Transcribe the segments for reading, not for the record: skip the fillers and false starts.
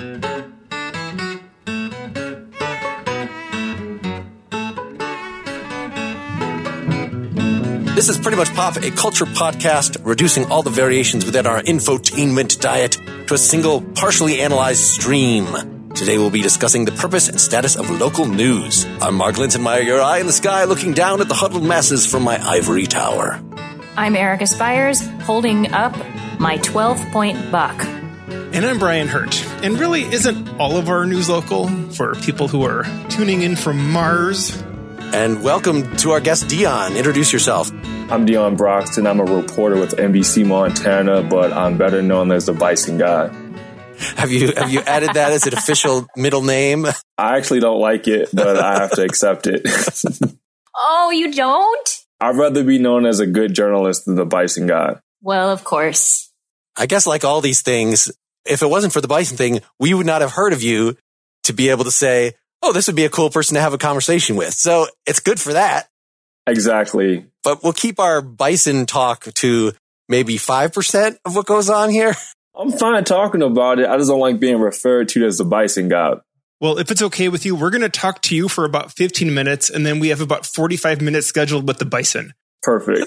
This is Pretty Much Pop, a culture podcast reducing all the variations within our infotainment diet to a single, partially analyzed stream. Today we'll be discussing the purpose and status of local news. I'm Mark Linsenmeyer, your eye in the sky, looking down at the huddled masses from my ivory tower. I'm Erica Spires, holding up my 12-point buck. And I'm Brian Hurt. And really, isn't all of our news local for people who are tuning in from Mars? And welcome to our guest, Dion. Introduce yourself. I'm Dion Broxton. I'm a reporter with NBC Montana, but I'm better known as the Bison Guy. Have you added that as an official middle name? I actually don't like it, but I have to accept it. Oh, you don't? I'd rather be known as a good journalist than the Bison Guy. Well, of course. I guess like all these things, if it wasn't for the Bison thing, we would not have heard of you to be able to say, oh, this would be a cool person to have a conversation with. So it's good for that. Exactly. But we'll keep our Bison talk to maybe 5% of what goes on here. I'm fine talking about it. I just don't like being referred to as the Bison Guy. Well, if it's okay with you, we're going to talk to you for about 15 minutes, and then we have about 45 minutes scheduled with the Bison. Perfect.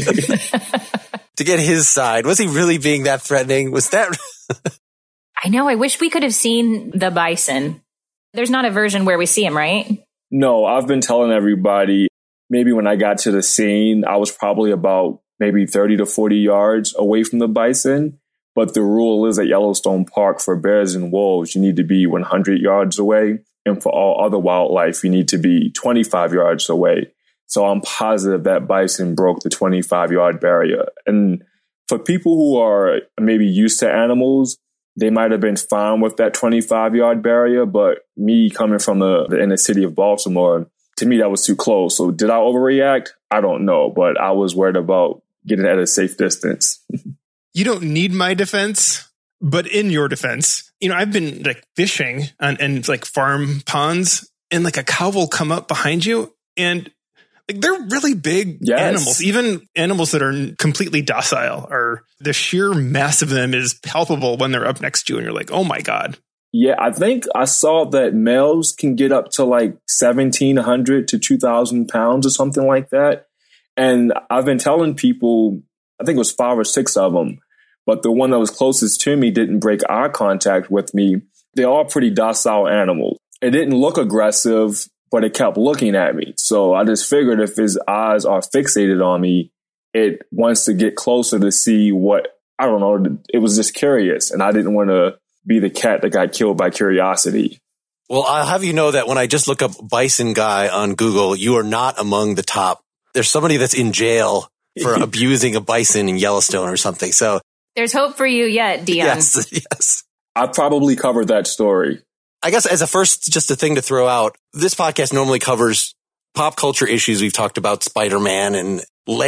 To get his side. Was he really being that threatening? Was that... I know. I wish we could have seen the Bison. There's not a version where we see him, right? No, I've been telling everybody, maybe when I got to the scene, I was probably about maybe 30 to 40 yards away from the Bison. But the rule is at Yellowstone Park for bears and wolves, you need to be 100 yards away. And for all other wildlife, you need to be 25 yards away. So I'm positive that bison broke the 25-yard barrier. And for people who are maybe used to animals, they might have been fine with that 25-yard barrier. But me coming from the inner city of Baltimore, to me, that was too close. So did I overreact? I don't know. But I was worried about getting at a safe distance. You don't need my defense, but in your defense, I've been like fishing and like farm ponds, and like a cow will come up behind you, and like they're really big animals, even animals that are completely docile. Or the sheer mass of them is palpable when they're up next to you, and you're like, oh my God. Yeah, I think I saw that males can get up to like 1,700 to 2,000 pounds or something like that. And I've been telling people, I think it was 5 or 6 of them, but the one that was closest to me didn't break eye contact with me. They're all pretty docile animals. It didn't look aggressive, but it kept looking at me. So I just figured if his eyes are fixated on me, it wants to get closer to see what, I don't know. It was just curious. And I didn't want to be the cat that got killed by curiosity. Well, I'll have you know that when I just look up Bison Guy on Google, you are not among the top. There's somebody that's in jail for abusing a bison in Yellowstone or something. So there's hope for you yet, Dion. Yes. I probably covered that story. I guess as a first, just a thing to throw out, this podcast normally covers pop culture issues. We've talked about Spider-Man and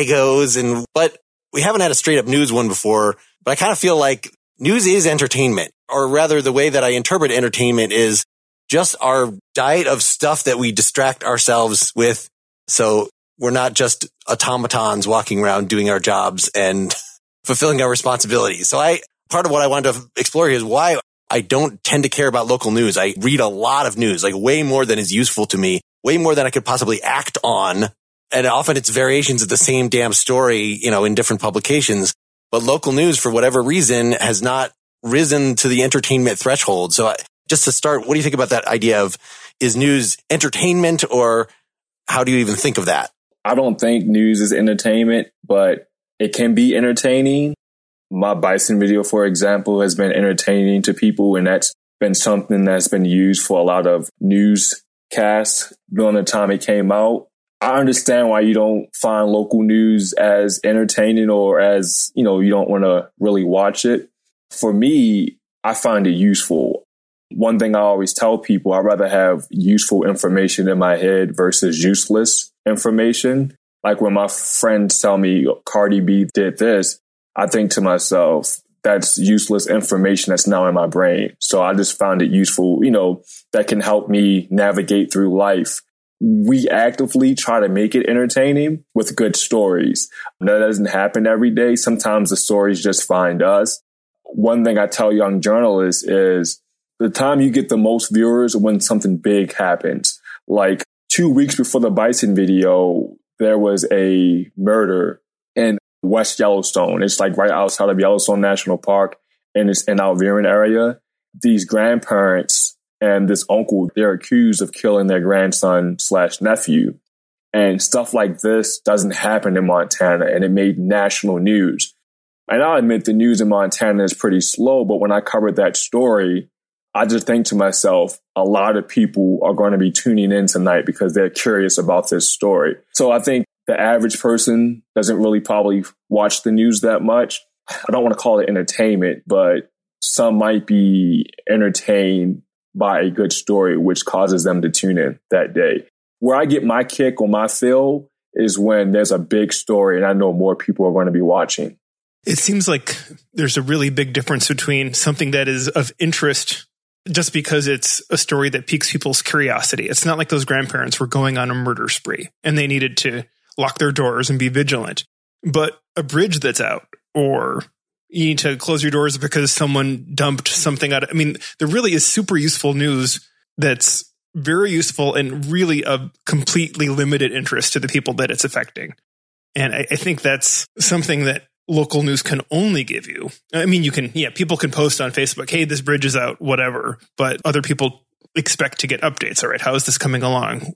Legos, but we haven't had a straight up news one before. But I kind of feel like news is entertainment, or rather the way that I interpret entertainment is just our diet of stuff that we distract ourselves with. So we're not just automatons walking around doing our jobs and fulfilling our responsibilities. So part of what I wanted to explore here is why I don't tend to care about local news. I read a lot of news, like way more than is useful to me, way more than I could possibly act on. And often it's variations of the same damn story, in different publications. But local news, for whatever reason, has not risen to the entertainment threshold. So just to start, what do you think about that idea of, is news entertainment, or how do you even think of that? I don't think news is entertainment, but it can be entertaining. My bison video, for example, has been entertaining to people, and that's been something that's been used for a lot of newscasts during the time it came out. I understand why you don't find local news as entertaining, or as, you don't want to really watch it. For me, I find it useful. One thing I always tell people, I'd rather have useful information in my head versus useless information. Like when my friends tell me Cardi B did this, I think to myself, that's useless information that's now in my brain. So I just found it useful, that can help me navigate through life. We actively try to make it entertaining with good stories. That doesn't happen every day. Sometimes the stories just find us. One thing I tell young journalists is The time you get the most viewers when something big happens. Like 2 weeks before the bison video, there was a murder in West Yellowstone. It's like right outside of Yellowstone National Park, and it's in our viewing area. These grandparents and this uncle, they're accused of killing their grandson/nephew. And stuff like this doesn't happen in Montana, and it made national news. And I'll admit the news in Montana is pretty slow, but when I covered that story, I just think to myself, a lot of people are going to be tuning in tonight because they're curious about this story. So I think the average person doesn't really probably watch the news that much. I don't want to call it entertainment, but some might be entertained by a good story, which causes them to tune in that day. Where I get my kick or my fill is when there's a big story and I know more people are going to be watching. It seems like there's a really big difference between something that is of interest just because it's a story that piques people's curiosity. It's not like those grandparents were going on a murder spree and they needed to lock their doors and be vigilant. But a bridge that's out, or you need to close your doors because someone dumped something out. I mean, there really is super useful news that's very useful and really of completely limited interest to the people that it's affecting. And I think that's something that local news can only give you. I mean, people can post on Facebook, hey, this bridge is out, whatever, but other people expect to get updates. All right, how is this coming along?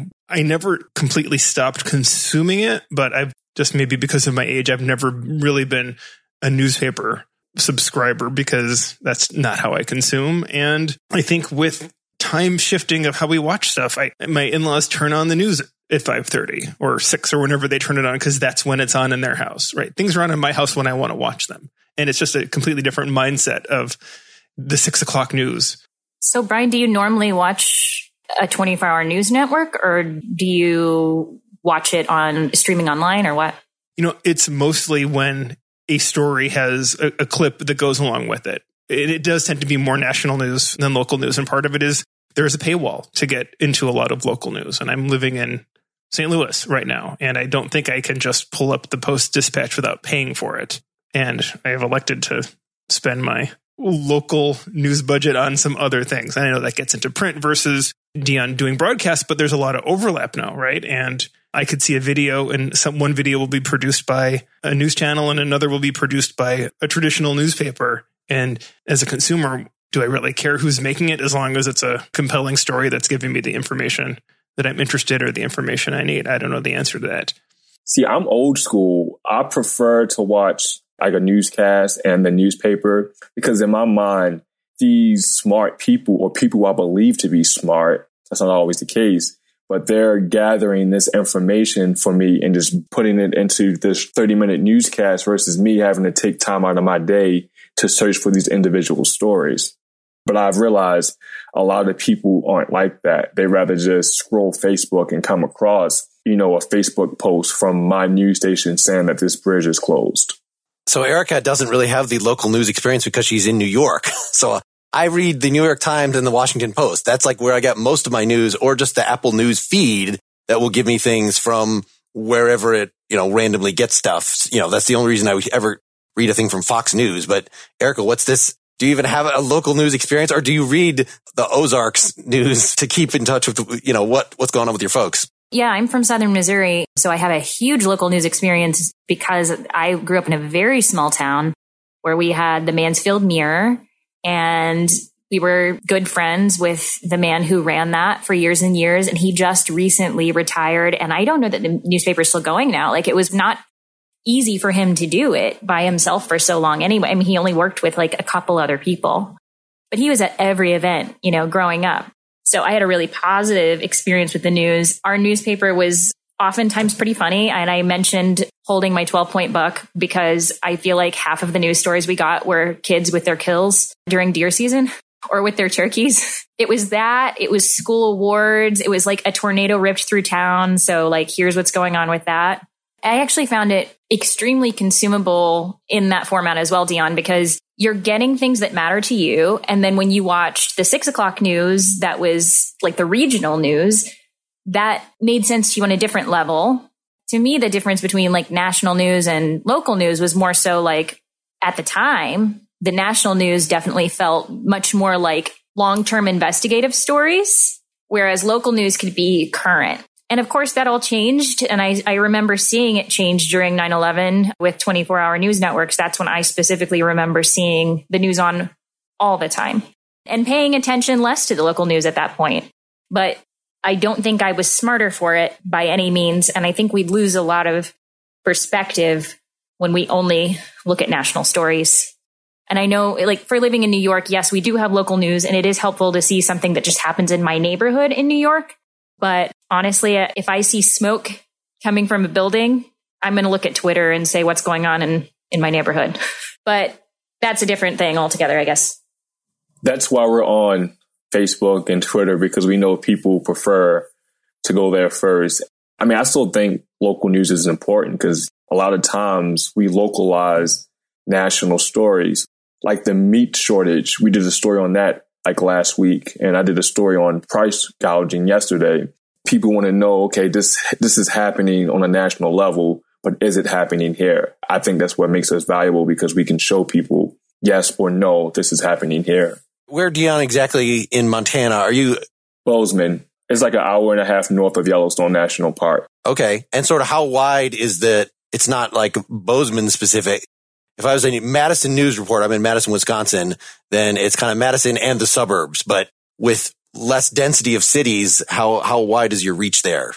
I never completely stopped consuming it, but I've just, maybe because of my age, I've never really been a newspaper subscriber because that's not how I consume. And I think with time shifting of how we watch stuff, my in-laws turn on the news at 5:30 or 6 or whenever they turn it on because that's when it's on in their house, right? Things are on in my house when I want to watch them. And it's just a completely different mindset of the 6 o'clock news. So, Brian, do you normally watch a 24-hour news network, or do you watch it on streaming online, or what? It's mostly when a story has a clip that goes along with it. It does tend to be more national news than local news. And part of it is there is a paywall to get into a lot of local news. And I'm living in St. Louis right now, and I don't think I can just pull up the Post-Dispatch without paying for it. And I have elected to spend my local news budget on some other things. And I know that gets into print versus Dion doing broadcast, but there's a lot of overlap now, right? And I could see a video, and one video will be produced by a news channel and another will be produced by a traditional newspaper. And as a consumer, do I really care who's making it as long as it's a compelling story that's giving me the information that I'm interested or the information I need? I don't know the answer to that. See, I'm old school. I prefer to watch like a newscast and the newspaper because in my mind, these smart people or people I believe to be smart, that's not always the case, but they're gathering this information for me and just putting it into this 30-minute newscast versus me having to take time out of my day to search for these individual stories. But I've realized a lot of people aren't like that. They rather just scroll Facebook and come across, a Facebook post from my news station saying that this bridge is closed. So Erica doesn't really have the local news experience because she's in New York. So I read the New York Times and the Washington Post. That's like where I get most of my news, or just the Apple News feed that will give me things from wherever it, randomly gets stuff. That's the only reason I would ever read a thing from Fox News. But Erica, what's this? Do you even have a local news experience, or do you read the Ozarks news to keep in touch with, what's going on with your folks? Yeah, I'm from Southern Missouri, so I have a huge local news experience because I grew up in a very small town where we had the Mansfield Mirror, and we were good friends with the man who ran that for years and years, and he just recently retired. And I don't know that the newspaper is still going now. Like, it was not easy for him to do it by himself for so long anyway. I mean, he only worked with like a couple other people, but he was at every event, growing up. So I had a really positive experience with the news. Our newspaper was oftentimes pretty funny. And I mentioned holding my 12-point buck because I feel like half of the news stories we got were kids with their kills during deer season or with their turkeys. It was that. It was school awards. It was like a tornado ripped through town. So like, here's what's going on with that. I actually found it extremely consumable in that format as well, Dion, because you're getting things that matter to you. And then when you watched the 6 o'clock news, that was like the regional news, that made sense to you on a different level. To me, the difference between like national news and local news was more so like, at the time, the national news definitely felt much more like long-term investigative stories, whereas local news could be current. And of course, that all changed. And I remember seeing it change during 9/11 with 24-hour news networks. That's when I specifically remember seeing the news on all the time and paying attention less to the local news at that point. But I don't think I was smarter for it by any means. And I think we'd lose a lot of perspective when we only look at national stories. And I know, like, for living in New York, yes, we do have local news, and it is helpful to see something that just happens in my neighborhood in New York. But honestly, if I see smoke coming from a building, I'm going to look at Twitter and say what's going on in my neighborhood. But that's a different thing altogether, I guess. That's why we're on Facebook and Twitter, because we know people prefer to go there first. I mean, I still think local news is important because a lot of times we localize national stories, like the meat shortage. We did a story on that like last week, and I did a story on price gouging yesterday. People want to know, okay, this is happening on a national level, but is it happening here? I think that's what makes us valuable, because we can show people yes or no, this is happening here. Where, Dion, exactly in Montana are you? Bozeman. It's like an hour and a half north of Yellowstone National Park. Okay. And sort of how wide is that? It's not like Bozeman specific. If I was a Madison News Report, I'm in Madison, Wisconsin, then it's kind of Madison and the suburbs. But with less density of cities, how wide is your reach there?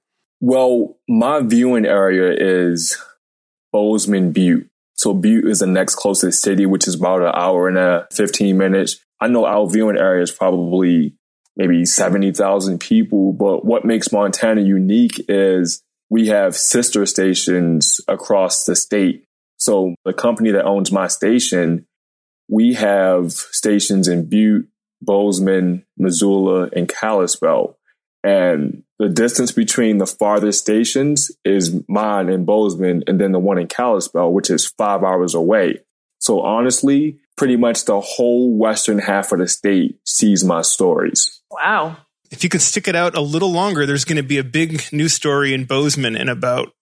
Well, my viewing area is Bozeman, Butte. So Butte is the next closest city, which is about an hour and 15 minutes. I know our viewing area is probably maybe 70,000 people. But what makes Montana unique is we have sister stations across the state. So the company that owns my station, we have stations in Butte, Bozeman, Missoula, and Kalispell. And the distance between the farthest stations is mine in Bozeman and then the one in Kalispell, which is 5 hours away. So honestly, pretty much the whole western half of the state sees my stories. Wow. If you could stick it out a little longer, there's going to be a big news story in Bozeman in about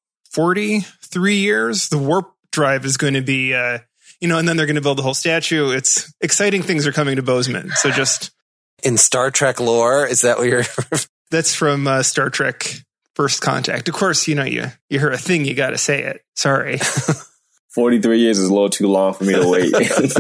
43 years. The Warp Drive is going to be, and then they're going to build the whole statue. It's exciting things are coming to Bozeman. So just in Star Trek lore, is that what you're? That's from Star Trek First Contact. Of course, you hear a thing, you got to say it. Sorry. 43 years is a little too long for me to wait.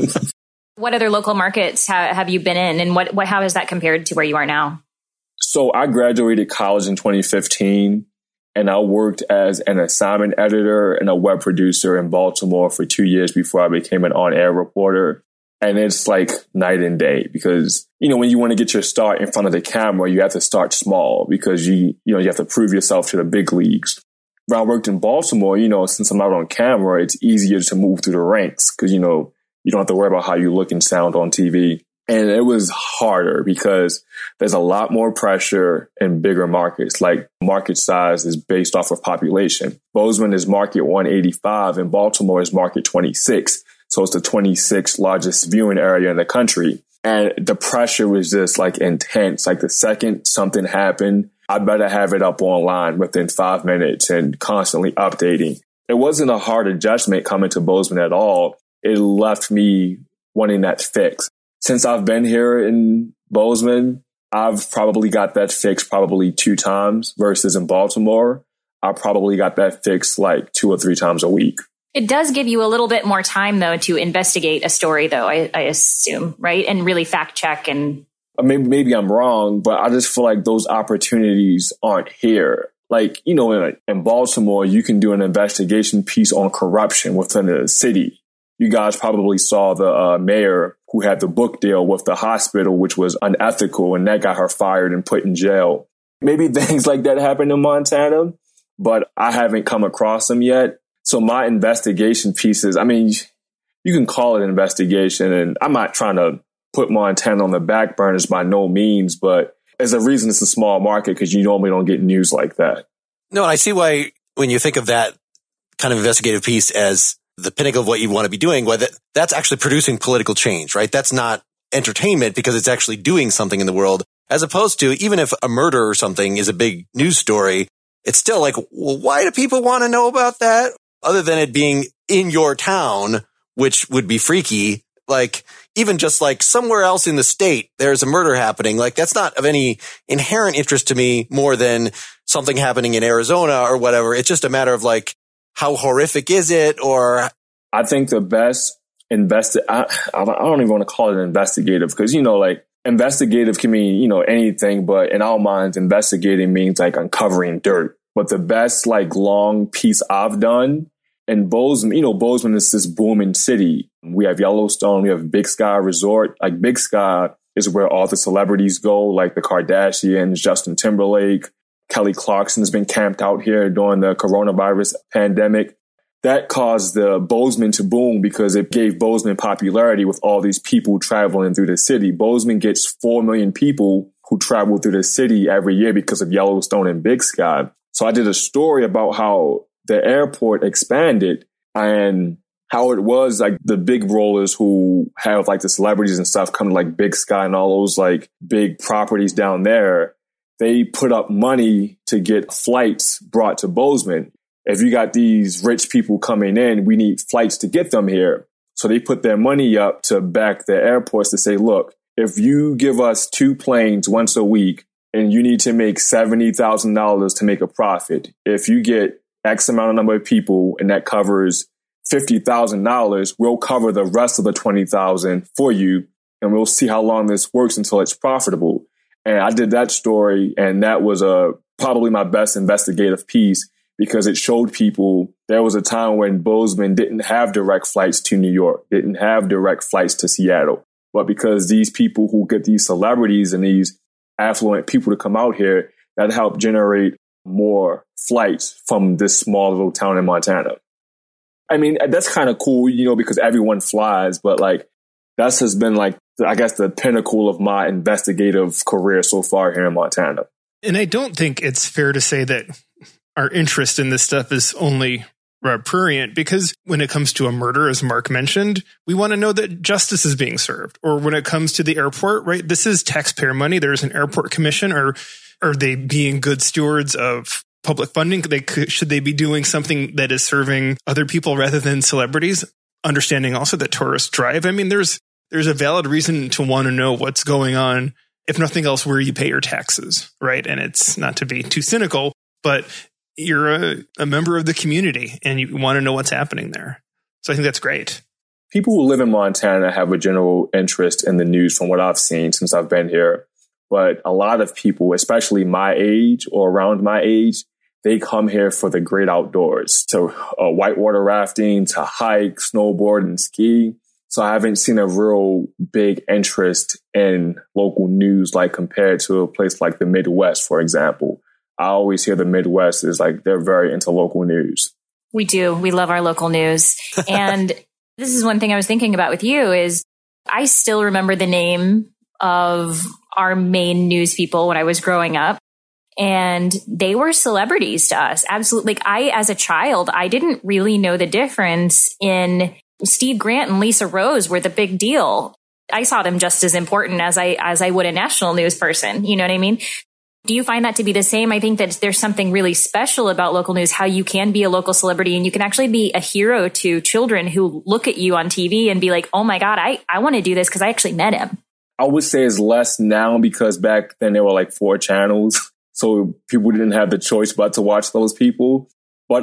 What other local markets have you been in, and how has that compared to where you are now? So I graduated college in 2015. And I worked as an assignment editor and a web producer in Baltimore for 2 years before I became an on-air reporter. And it's like night and day because, when you want to get your start in front of the camera, you have to start small because you have to prove yourself to the big leagues. When I worked in Baltimore, since I'm not on camera, it's easier to move through the ranks because, you don't have to worry about how you look and sound on TV. And it was harder because there's a lot more pressure in bigger markets. Like market size is based off of population. Bozeman is market 185 and Baltimore is market 26. So it's the 26th largest viewing area in the country. And the pressure was just like intense. Like the second something happened, I better have it up online within 5 minutes and constantly updating. It wasn't a hard adjustment coming to Bozeman at all. It left me wanting that fix. Since I've been here in Bozeman, I've probably got that fixed probably 2 times versus in Baltimore, I probably got that fixed like 2 or 3 times a week. It does give you a little bit more time, though, to investigate a story, though, I assume, right? And really fact check and... Maybe I'm wrong, but I just feel like those opportunities aren't here. Like, in Baltimore, you can do an investigation piece on corruption within the city. You guys probably saw the mayor who had the book deal with the hospital, which was unethical, and that got her fired and put in jail. Maybe things like that happen in Montana, but I haven't come across them yet. So my investigation pieces, you can call it an investigation, and I'm not trying to put Montana on the back burners by no means, but there's a reason it's a small market because you normally don't get news like that. No, and I see why when you think of that kind of investigative piece as the pinnacle of what you want to be doing, whether that's actually producing political change, right? That's not entertainment because it's actually doing something in the world, as opposed to even if a murder or something is a big news story, it's still like, well, why do people want to know about that? Other than it being in your town, which would be freaky. Like, even just like somewhere else in the state, there's a murder happening. Like, that's not of any inherent interest to me more than something happening in Arizona or whatever. It's just a matter of like, how horrific is it? Or I think the best I don't even want to call it investigative, because, you know, like, investigative can mean, you know, anything, but in our minds, investigating means like uncovering dirt. But the best like long piece I've done in Bozeman, you know, Bozeman is this booming city. We have Yellowstone, we have Big Sky Resort. Like, Big Sky is where all the celebrities go, like the Kardashians, Justin Timberlake, Kelly Clarkson has been camped out here during the coronavirus pandemic. That caused the Bozeman to boom because it gave Bozeman popularity with all these people traveling through the city. Bozeman gets 4 million people who travel through the city every year because of Yellowstone and Big Sky. So I did a story about how the airport expanded and how it was like the big rollers who have like the celebrities and stuff come to like Big Sky and all those like big properties down there. They put up money to get flights brought to Bozeman. If you got these rich people coming in, we need flights to get them here. So they put their money up to back the airports to say, look, if you give us 2 planes once a week and you need to make $70,000 to make a profit, if you get X amount of number of people and that covers $50,000, we'll cover the rest of the $20,000 for you. And we'll see how long this works until it's profitable. And I did that story, and that was probably my best investigative piece, because it showed people there was a time when Bozeman didn't have direct flights to New York, didn't have direct flights to Seattle. But because these people who get these celebrities and these affluent people to come out here, that helped generate more flights from this small little town in Montana. I mean, that's kind of cool, you know, because everyone flies, but like, that's has been like, I guess, the pinnacle of my investigative career so far here in Montana. And I don't think it's fair to say that our interest in this stuff is only prurient, because when it comes to a murder, as Mark mentioned, we want to know that justice is being served. Or when it comes to the airport, right? This is taxpayer money. There's an airport commission. Or are they being good stewards of public funding? Should they be doing something that is serving other people rather than celebrities? Understanding also that tourists drive. I mean, there's a valid reason to want to know what's going on, if nothing else, where you pay your taxes, right? And it's not to be too cynical, but you're a member of the community and you want to know what's happening there. So I think that's great. People who live in Montana have a general interest in the news from what I've seen since I've been here. But a lot of people, especially my age or around my age, they come here for the great outdoors, to whitewater rafting, to hike, snowboard, and ski. So I haven't seen a real big interest in local news, like compared to a place like the Midwest, for example. I always hear the Midwest is like, they're very into local news. We do. We love our local news. And this is one thing I was thinking about with you is I still remember the name of our main news people when I was growing up. And they were celebrities to us. Absolutely. Like, as a child, I didn't really know the difference in Steve Grant and Lisa Rose were the big deal. I saw them just as important as I would a national news person. You know what I mean? Do you find that to be the same? I think that there's something really special about local news, how you can be a local celebrity and you can actually be a hero to children who look at you on TV and be like, oh my God, I want to do this because I actually met him. I would say it's less now, because back then there were like 4 channels. So people didn't have the choice but to watch those people. But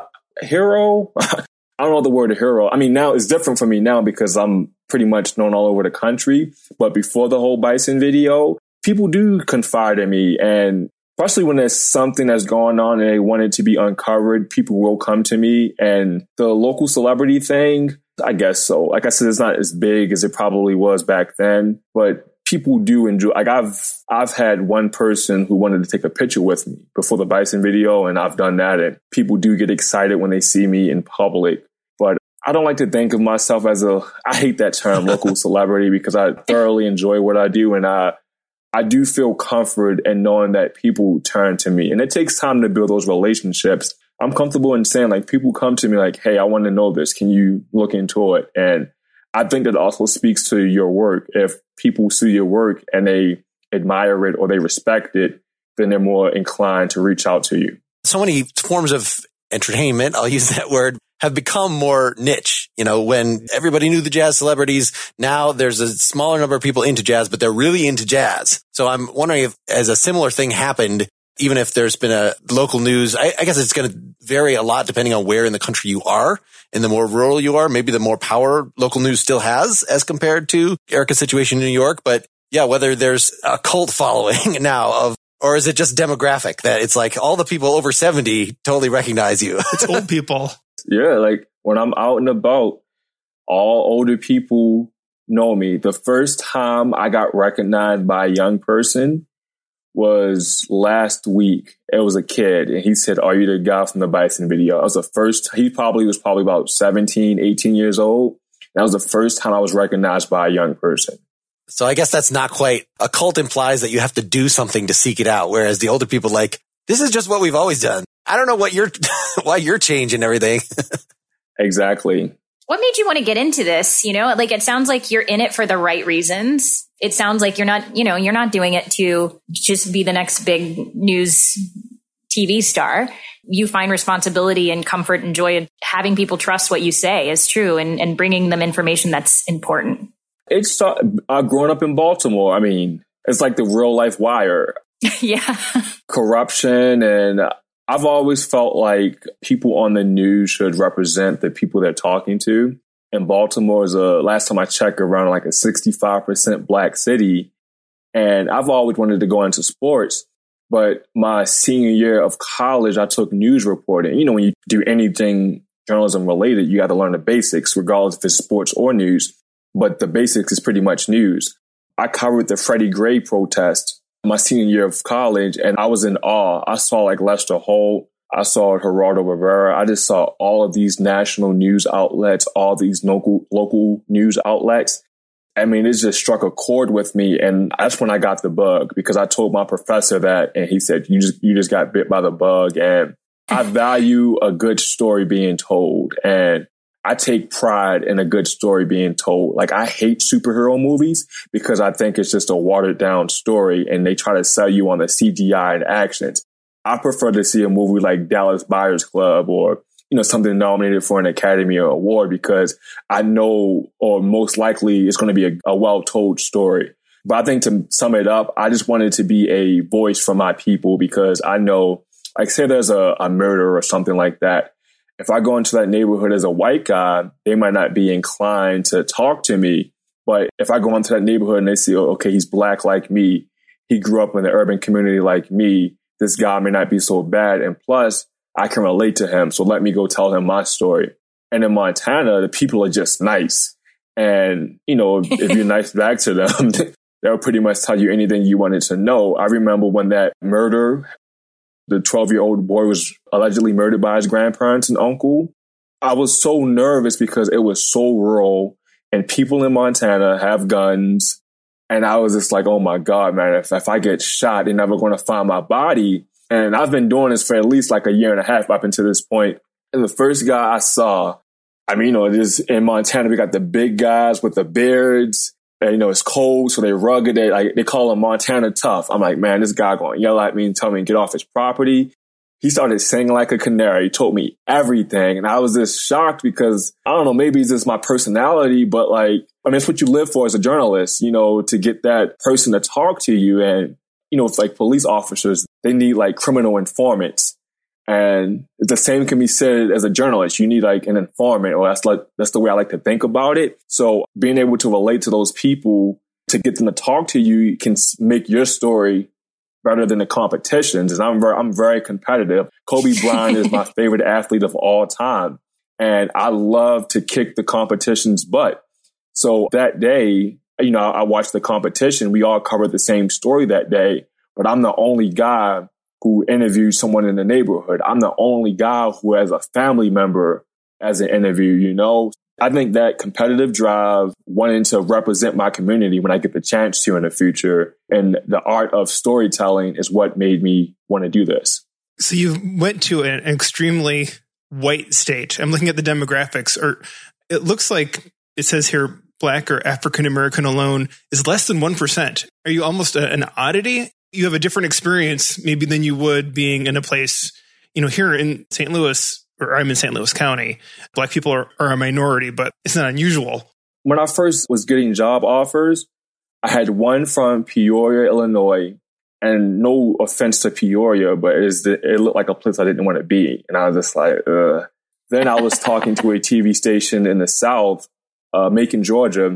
hero, I don't know the word hero. I mean, now it's different for me now because I'm pretty much known all over the country. But before the whole Bison video, people do confide in me. And especially when there's something that's going on and they want it to be uncovered, people will come to me. And the local celebrity thing, I guess so. Like I said, it's not as big as it probably was back then, but people do enjoy. Like I've had one person who wanted to take a picture with me before the Bison video, and I've done that. And people do get excited when they see me in public. But I don't like to think of myself as I hate that term, local celebrity, because I thoroughly enjoy what I do. And I do feel comfort in knowing that people turn to me. And it takes time to build those relationships. I'm comfortable in saying, like, people come to me like, hey, I want to know this. Can you look into it? And I think that also speaks to your work. If people see your work and they admire it or they respect it, then they're more inclined to reach out to you. So many forms of entertainment, I'll use that word, have become more niche. when everybody knew the jazz celebrities, now there's a smaller number of people into jazz, but they're really into jazz. So I'm wondering if as a similar thing happened, even if there's been a local news, I guess it's going to vary a lot depending on where in the country you are. And the more rural you are, maybe the more power local news still has as compared to Erica's situation in New York. But yeah, whether there's a cult following now or is it just demographic that it's like all the people over 70 totally recognize you? It's old people. Yeah, like when I'm out and about, all older people know me. The first time I got recognized by a young person was last week. It was a kid, and he said, "Are you the guy from the Bison video?" That was the first. He was probably about 17, 18 years old. That was the first time I was recognized by a young person. So I guess that's not quite, a cult implies that you have to do something to seek it out. Whereas the older people this is just what we've always done. I don't know why you're changing everything. Exactly. What made you want to get into this? It sounds like you're in it for the right reasons. It sounds like you're not doing it to just be the next big news TV star. You find responsibility and comfort and joy in having people trust what you say is true and bringing them information that's important. I've grown up in Baltimore. I mean, it's like the real life Wire. Yeah. Corruption. And I've always felt like people on the news should represent the people they're talking to. And Baltimore is last time I checked, around like a 65% black city. And I've always wanted to go into sports. But my senior year of college, I took news reporting. When you do anything journalism related, you got to learn the basics, regardless if it's sports or news. But the basics is pretty much news. I covered the Freddie Gray protest my senior year of college, and I was in awe. I saw like Lester Holt. I saw Gerardo Rivera. I just saw all of these national news outlets, all these local news outlets. I mean, it just struck a chord with me. And that's when I got the bug, because I told my professor that, and he said, you just got bit by the bug. And I value a good story being told. And I take pride in a good story being told. Like, I hate superhero movies because I think it's just a watered down story and they try to sell you on the CGI and actions. I prefer to see a movie like Dallas Buyers Club or, something nominated for an Academy Award, because I know, or most likely, it's going to be a well-told story. But I think to sum it up, I just wanted to be a voice for my people, because I know, like, say there's a murder or something like that. If I go into that neighborhood as a white guy, they might not be inclined to talk to me. But if I go into that neighborhood and they see, oh, okay, he's black like me, he grew up in the urban community like me, this guy may not be so bad. And plus, I can relate to him. So let me go tell him my story. And in Montana, the people are just nice. And, if you're nice back to them, they'll pretty much tell you anything you wanted to know. I remember when that murder, the 12-year-old boy was allegedly murdered by his grandparents and uncle. I was so nervous because it was so rural and people in Montana have guns. And I was just like, oh my God, man, if I get shot, they're never going to find my body. And I've been doing this for at least like a year and a half up until this point. And the first guy I saw, just in Montana, we got the big guys with the beards. And, it's cold, so they're rugged. They call them Montana tough. I'm like, man, this guy going to yell at me and tell me to get off his property. He started singing like a canary. He told me everything. And I was just shocked because, I don't know, maybe it's just my personality, but it's what you live for as a journalist, to get that person to talk to you. And, it's like police officers, they need like criminal informants. And the same can be said as a journalist. You need like an informant, or that's the way I like to think about it. So being able to relate to those people, to get them to talk to you, can make your story better than the competitions. And I'm very competitive. Kobe Bryant is my favorite athlete of all time. And I love to kick the competition's butt. So that day, I watched the competition. We all covered the same story that day, but I'm the only guy who interviewed someone in the neighborhood. I'm the only guy who has a family member as an interview, I think that competitive drive, wanting to represent my community when I get the chance to in the future, and the art of storytelling is what made me want to do this. So you went to an extremely white state. I'm looking at the demographics, or it looks like it says here, Black or African American alone is less than 1%. Are you almost an oddity? You have a different experience maybe than you would being in a place, here in St. Louis or I'm in St. Louis County. Black people are a minority, but it's not unusual. When I first was getting job offers, I had one from Peoria, Illinois, and no offense to Peoria, but it looked like a place I didn't want to be. And I was just like, ugh. Then I was talking to a TV station in the South, Macon, Georgia,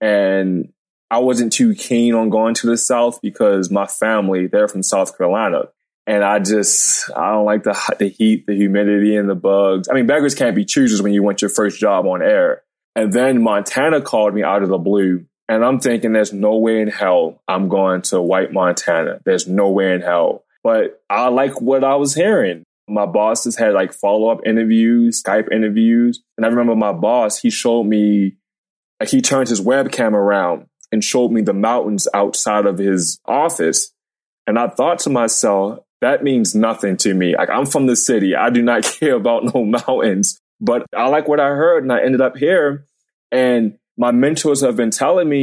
and I wasn't too keen on going to the South because my family, they're from South Carolina. And I don't like the heat, the humidity, and the bugs. I mean, beggars can't be choosers when you want your first job on air. And then Montana called me out of the blue. And I'm thinking there's no way in hell I'm going to white Montana. There's no way in hell. But I like what I was hearing. My bosses had like follow-up interviews, Skype interviews. And I remember my boss, he showed me, like he turned his webcam around and showed me the mountains outside of his office. And I thought to myself, that means nothing to me. Like, I'm from the city. I do not care about no mountains. But I like what I heard, and I ended up here. And my mentors have been telling me,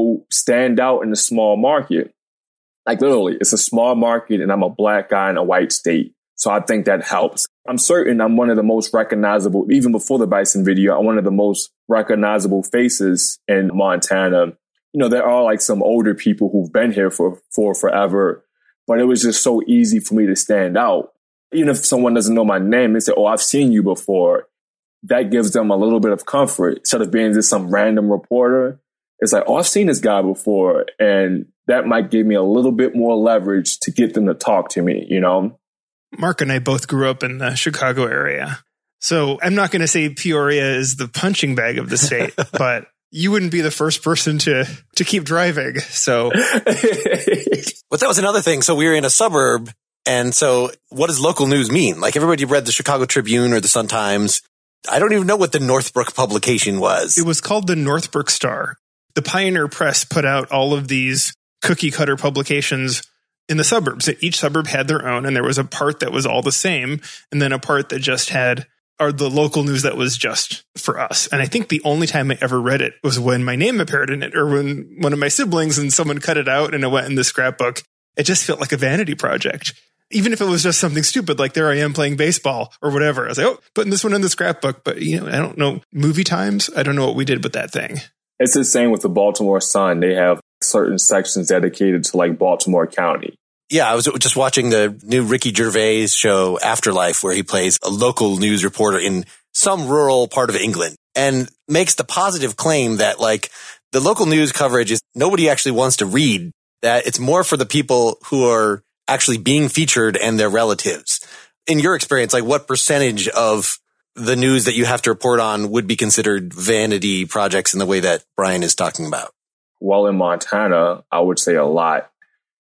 stand out in a small market. Like, literally, it's a small market, and I'm a black guy in a white state. So I think that helps. I'm certain I'm one of the most recognizable, even before the Bison video, I'm one of the most recognizable faces in Montana. There are like some older people who've been here for forever, but it was just so easy for me to stand out. Even if someone doesn't know my name, they say, "Oh, I've seen you before." That gives them a little bit of comfort instead of being just some random reporter. It's like, "Oh, I've seen this guy before." And that might give me a little bit more leverage to get them to talk to me, Mark and I both grew up in the Chicago area. So I'm not going to say Peoria is the punching bag of the state, but you wouldn't be the first person to keep driving. So, but that was another thing. So we were in a suburb. And so what does local news mean? Like, everybody read the Chicago Tribune or the Sun-Times. I don't even know what the Northbrook publication was. It was called the Northbrook Star. The Pioneer Press put out all of these cookie cutter publications in the suburbs. Each suburb had their own, and there was a part that was all the same, and then a part that just had the local news that was just for us. And I think the only time I ever read it was when my name appeared in it, or when one of my siblings and someone cut it out and it went in the scrapbook. It just felt like a vanity project. Even if it was just something stupid, like there I am playing baseball or whatever. I was like, oh, putting this one in the scrapbook. But, I don't know. Movie times, I don't know what we did with that thing. It's the same with the Baltimore Sun. They have certain sections dedicated to like Baltimore County. Yeah, I was just watching the new Ricky Gervais show, Afterlife, where he plays a local news reporter in some rural part of England and makes the positive claim that like the local news coverage is nobody actually wants to read, that it's more for the people who are actually being featured and their relatives. In your experience, like what percentage of the news that you have to report on would be considered vanity projects in the way that Brian is talking about? Well, in Montana, I would say a lot.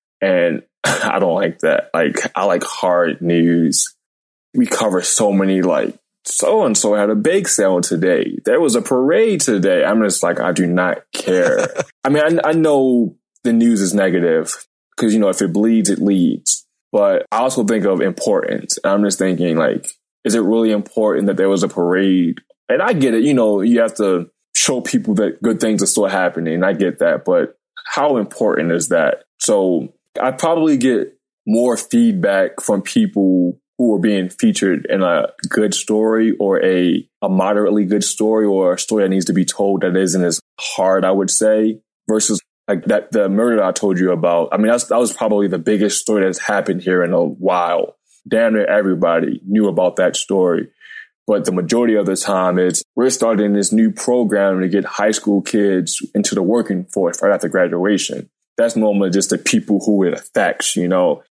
And I don't like that. Like, I like hard news. We cover so many, like, so-and-so had a bake sale today. There was a parade today. I'm just like, I do not care. I mean, I know the news is negative because, if it bleeds, it leads. But I also think of importance. I'm just thinking, like, is it really important that there was a parade? And I get it. You have to show people that good things are still happening. I get that. But how important is that? So I probably get more feedback from people who are being featured in a good story or a moderately good story or a story that needs to be told that isn't as hard, I would say, versus like the murder I told you about. I mean, that was probably the biggest story that's happened here in a while. Damn near everybody knew about that story. But the majority of the time we're starting this new program to get high school kids into the working force right after graduation. That's normally just the people who it affects, I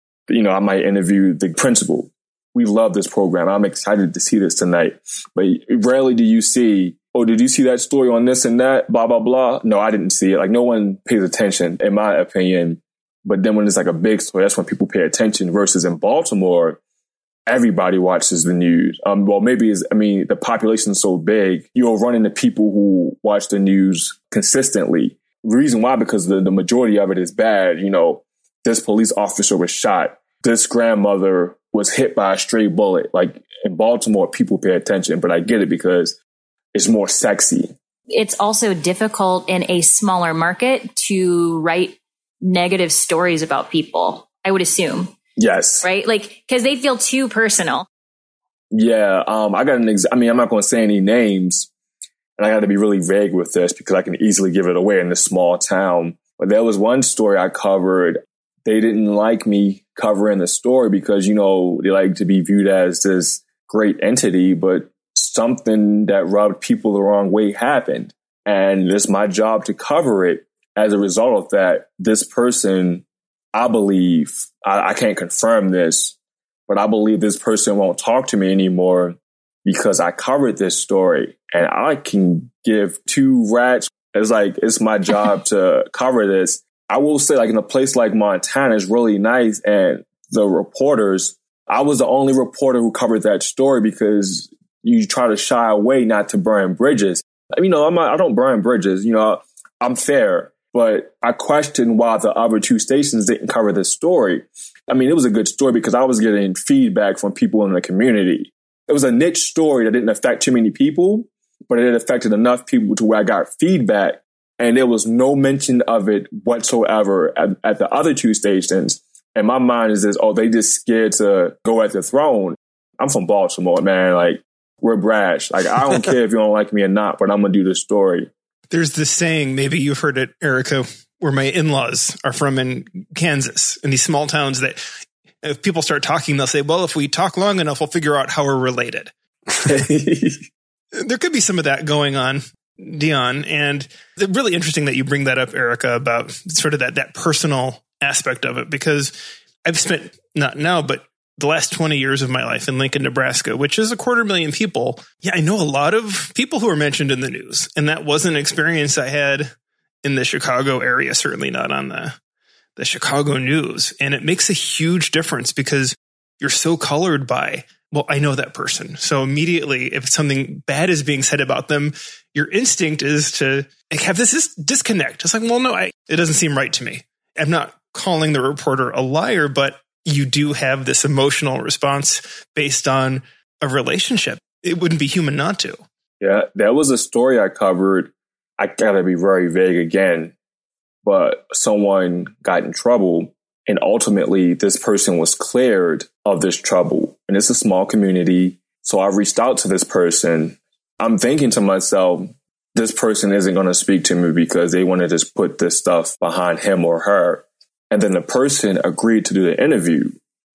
might interview the principal. We love this program. I'm excited to see this tonight. But rarely do you see, oh, did you see that story on this and that? Blah, blah, blah. No, I didn't see it. Like, no one pays attention, in my opinion. But then when it's like a big story, that's when people pay attention. Versus in Baltimore, everybody watches the news. Well, the population is so big, you'll run into people who watch the news consistently. Reason why, because the majority of it is bad. This police officer was shot. This grandmother was hit by a stray bullet. Like, in Baltimore, people pay attention, but I get it because it's more sexy. It's also difficult in a smaller market to write negative stories about people, I would assume. Yes. Right? Like, because they feel too personal. Yeah, I got I'm not going to say any names, and I got to be really vague with this because I can easily give it away in this small town. But there was one story I covered. They didn't like me covering the story because, they like to be viewed as this great entity, but something that rubbed people the wrong way happened. And it's my job to cover it. As a result of that, this person, I believe, I can't confirm this, but I believe this person won't talk to me anymore because I covered this story, and I can give two rats. It's my job to cover this. I will say, in a place like Montana, it's really nice. And the reporters, I was the only reporter who covered that story because you try to shy away not to burn bridges. I don't burn bridges. I'm fair, but I question why the other two stations didn't cover this story. It was a good story because I was getting feedback from people in the community. It was a niche story that didn't affect too many people, but it affected enough people to where I got feedback, and there was no mention of it whatsoever at the other two stations. And my mind is they just scared to go at the throne. I'm from Baltimore, man. We're brash. I don't care if you don't like me or not, but I'm going to do this story. There's this saying, maybe you've heard it, Erica, where my in-laws are from in Kansas, in these small towns that if people start talking, they'll say, well, if we talk long enough, we'll figure out how we're related. There could be some of that going on, Dion. And it's really interesting that you bring that up, Erica, about sort of that personal aspect of it, because I've spent, not now, but the last 20 years of my life in Lincoln, Nebraska, which is 250,000 people. Yeah, I know a lot of people who are mentioned in the news. And that was an experience I had in the Chicago area, certainly not on the Chicago news. And it makes a huge difference because you're so colored by, well, I know that person. So immediately, if something bad is being said about them, your instinct is to have this disconnect. It's well, no, it doesn't seem right to me. I'm not calling the reporter a liar, but you do have this emotional response based on a relationship. It wouldn't be human not to. Yeah, there was a story I covered. I gotta be very vague again, but someone got in trouble, and ultimately this person was cleared of this trouble. And it's a small community. So I reached out to this person. I'm thinking to myself, this person isn't going to speak to me because they want to just put this stuff behind him or her. And then the person agreed to do the interview.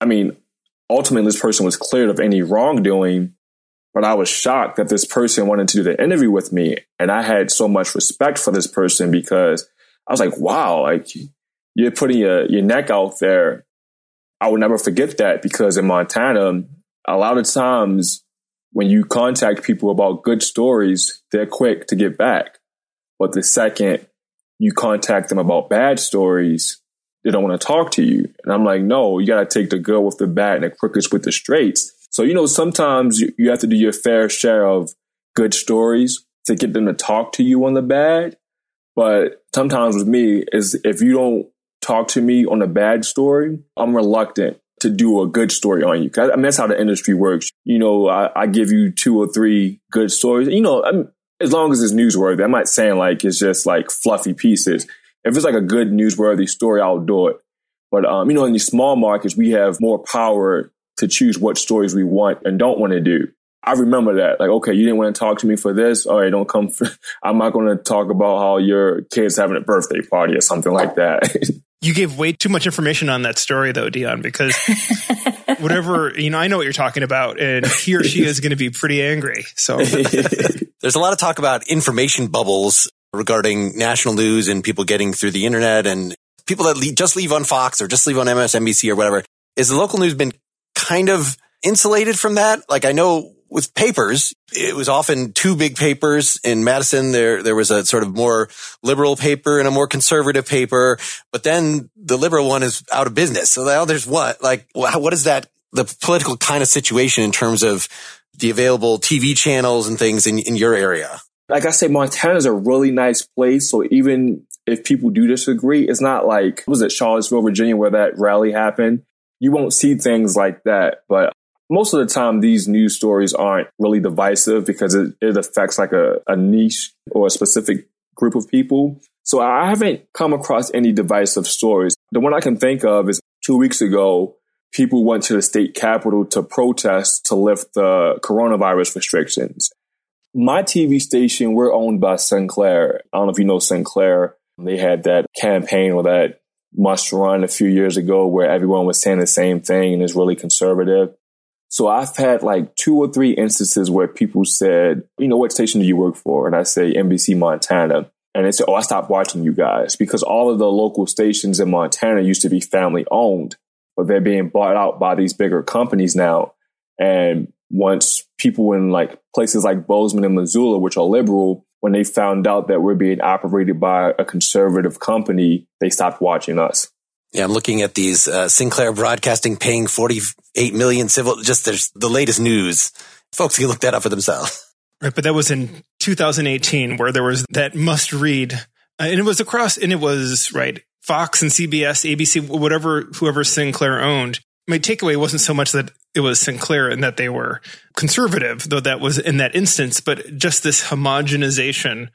Ultimately, this person was cleared of any wrongdoing, but I was shocked that this person wanted to do the interview with me. And I had so much respect for this person because I was like, wow, you're putting your neck out there. I will never forget that because in Montana, a lot of times when you contact people about good stories, they're quick to get back. But the second you contact them about bad stories, they don't want to talk to you. And I'm like, no, you got to take the good with the bad and the crooked with the straights. So, sometimes you have to do your fair share of good stories to get them to talk to you on the bad. But sometimes with me is if you don't talk to me on a bad story, I'm reluctant to do a good story on you. That's how the industry works. I give you 2 or 3 good stories. As long as it's newsworthy. I'm not saying it's just fluffy pieces. If it's a good newsworthy story, I'll do it. But, in these small markets, we have more power to choose what stories we want and don't want to do. I remember that. Okay, you didn't want to talk to me for this. All right, don't come. I'm not going to talk about how your kid's having a birthday party or something like that. You gave way too much information on that story, though, Dion, because whatever, I know what you're talking about, and he or she is going to be pretty angry. So there's a lot of talk about information bubbles regarding national news and people getting through the internet and people that just leave on Fox or just leave on MSNBC or whatever. Is the local news been kind of insulated from that? I know with papers, it was often 2 big papers. In Madison, there was a sort of more liberal paper and a more conservative paper, but then the liberal one is out of business. So now there's what? What is that, the political kind of situation in terms of the available TV channels and things in your area? Like I said, Montana's a really nice place. So even if people do disagree, it's not was it Charlottesville, Virginia, where that rally happened? You won't see things like that. But most of the time, these news stories aren't really divisive because it affects a niche or a specific group of people. So I haven't come across any divisive stories. The one I can think of is 2 weeks ago, people went to the state capitol to protest to lift the coronavirus restrictions. My TV station, we're owned by Sinclair. I don't know if you know Sinclair. They had that campaign or that must run a few years ago where everyone was saying the same thing and it's really conservative. So I've had like 2 or 3 instances where people said, what station do you work for? And I say NBC Montana. And they said, I stopped watching you guys because all of the local stations in Montana used to be family owned, but they're being bought out by these bigger companies now. And once people in like places like Bozeman and Missoula, which are liberal, when they found out that we're being operated by a conservative company, they stopped watching us. Yeah, I'm looking at these Sinclair Broadcasting paying $48 million civil. Just there's the latest news. Folks can look that up for themselves. Right, but that was in 2018 where there was that must read, and it was right, Fox and CBS, ABC, whoever Sinclair owned. My takeaway wasn't so much that it was Sinclair and that they were conservative, though that was in that instance, but just this homogenization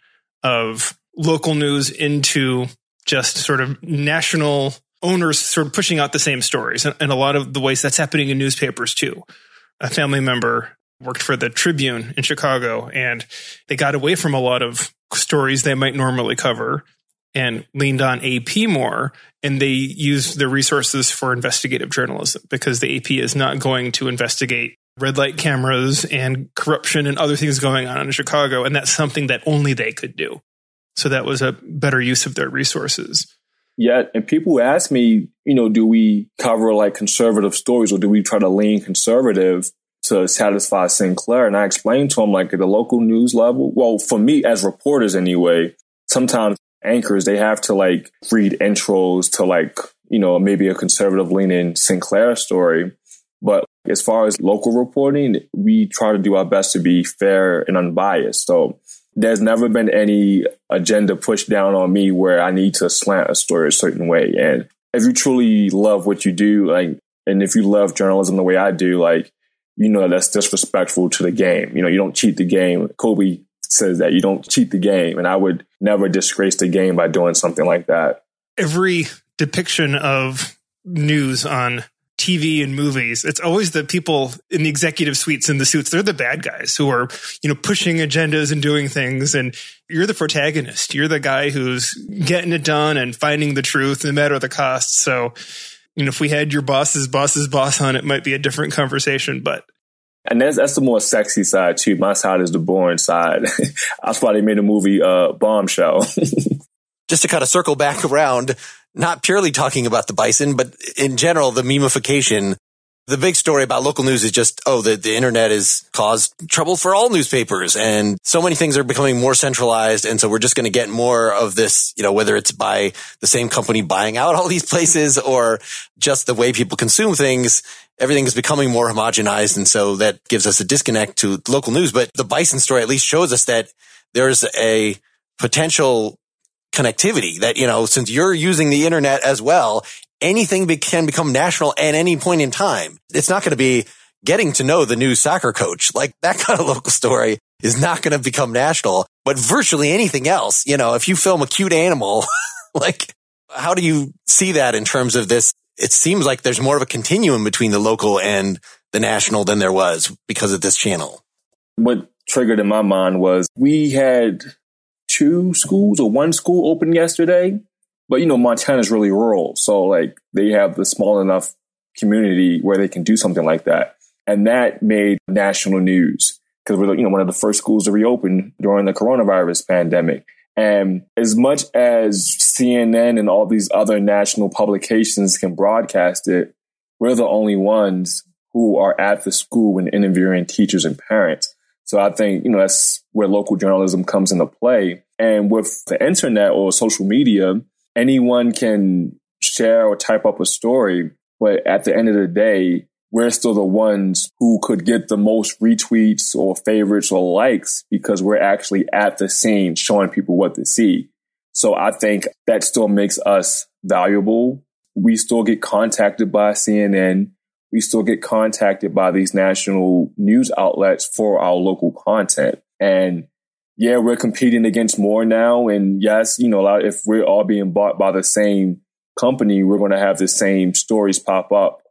of local news into just sort of national owners sort of pushing out the same stories. And a lot of the ways that's happening in newspapers too. A family member worked for the Tribune in Chicago, and they got away from a lot of stories they might normally cover and leaned on AP more, and they used their resources for investigative journalism because the AP is not going to investigate red light cameras and corruption and other things going on in Chicago, and that's something that only they could do. So that was a better use of their resources. Yeah, and people ask me, do we cover like conservative stories or do we try to lean conservative to satisfy Sinclair? And I explained to them, like, at the local news level, well, for me as reporters anyway, sometimes anchors, they have to like read intros to like, maybe a conservative leaning Sinclair story. But as far as local reporting, we try to do our best to be fair and unbiased. So there's never been any agenda pushed down on me where I need to slant a story a certain way. And if you truly love what you do, like, and if you love journalism the way I do, like, that's disrespectful to the game. You don't cheat the game. Kobe says that you don't cheat the game. And I would never disgrace the game by doing something like that. Every depiction of news on TV and movies, it's always the people in the executive suites and the suits. They're the bad guys who are, pushing agendas and doing things. And you're the protagonist. You're the guy who's getting it done and finding the truth no matter the cost. So, if we had your boss's boss on, it might be a different conversation, And that's the more sexy side too. My side is the boring side. That's why they made a movie, Bombshell. Just to kind of circle back around, not purely talking about the bison, but in general, the memification. The big story about local news is just, the internet has caused trouble for all newspapers. And so many things are becoming more centralized. And so we're just going to get more of this, whether it's by the same company buying out all these places or just the way people consume things. Everything is becoming more homogenized. And so that gives us a disconnect to local news. But the bison story at least shows us that there's a potential connectivity that, since you're using the internet as well, anything can become national at any point in time. It's not going to be getting to know the new soccer coach. Like that kind of local story is not going to become national, but virtually anything else, if you film a cute animal, like how do you see that in terms of this? It seems like there's more of a continuum between the local and the national than there was because of this channel. What triggered in my mind was we had 2 schools or 1 school open yesterday. But, Montana's really rural. So like they have the small enough community where they can do something like that. And that made national news because we're, one of the first schools to reopen during the coronavirus pandemic. And as much as CNN and all these other national publications can broadcast it, we're the only ones who are at the school and interviewing teachers and parents. So I think, that's where local journalism comes into play. And with the internet or social media, anyone can share or type up a story, but at the end of the day, we're still the ones who could get the most retweets or favorites or likes because we're actually at the scene showing people what to see. So I think that still makes us valuable. We still get contacted by CNN. We still get contacted by these national news outlets for our local content. And yeah, we're competing against more now. And yes, if we're all being bought by the same company, we're going to have the same stories pop up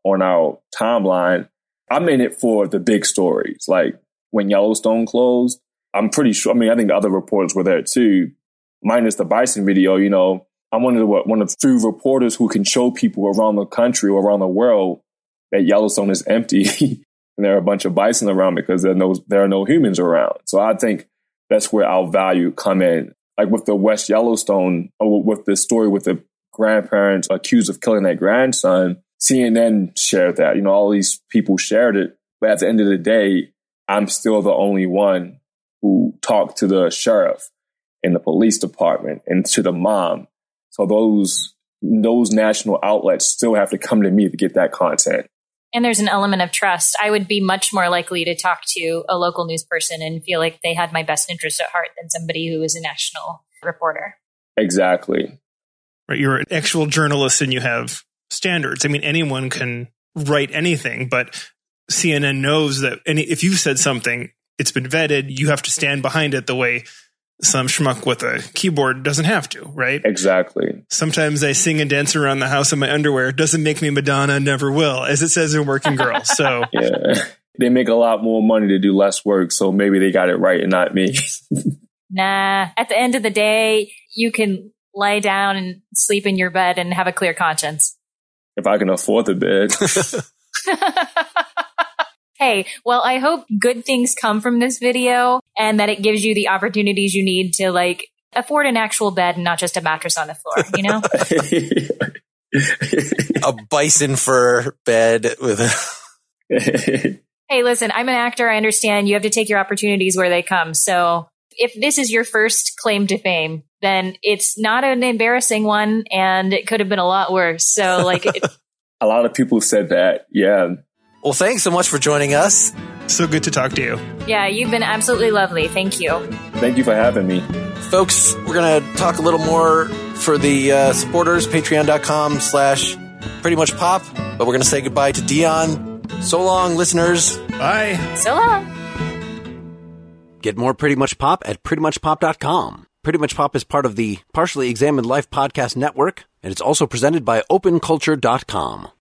on our timeline, I'm in it for the big stories. Like when Yellowstone closed, I'm pretty sure, I think the other reporters were there too, minus the bison video. I'm one of the few reporters who can show people around the country or around the world that Yellowstone is empty and there are a bunch of bison around because there are no humans around. So I think that's where our value come in. Like with the West Yellowstone, or with the story with the grandparents accused of killing their grandson, CNN shared that. All these people shared it. But at the end of the day, I'm still the only one who talked to the sheriff and the police department and to the mom. So those national outlets still have to come to me to get that content. And there's an element of trust. I would be much more likely to talk to a local news person and feel like they had my best interest at heart than somebody who is a national reporter. Exactly. Right. You're an actual journalist and you have standards. Anyone can write anything, but CNN knows that if you've said something, it's been vetted, you have to stand behind it the way some schmuck with a keyboard doesn't have to, right? Exactly. Sometimes I sing and dance around the house in my underwear. Doesn't make me Madonna, never will, as it says in Working Girl. So yeah, they make a lot more money to do less work, so maybe they got it right and not me. Nah, at the end of the day, you can lie down and sleep in your bed and have a clear conscience. If I can afford the bed. Hey, well, I hope good things come from this video and that it gives you the opportunities you need to afford an actual bed and not just a mattress on the floor, A bison fur bed with Hey, listen, I'm an actor. I understand you have to take your opportunities where they come. So if this is your first claim to fame, then it's not an embarrassing one and it could have been a lot worse. So a lot of people said that. Yeah. Well, thanks so much for joining us. So good to talk to you. Yeah, you've been absolutely lovely. Thank you. Thank you for having me. Folks, we're going to talk a little more for the supporters, patreon.com/prettymuchpop. But we're going to say goodbye to Dion. So long, listeners. Bye. So long. Get more Pretty Much Pop at prettymuchpop.com. Pretty Much Pop is part of the Partially Examined Life podcast network, and it's also presented by openculture.com.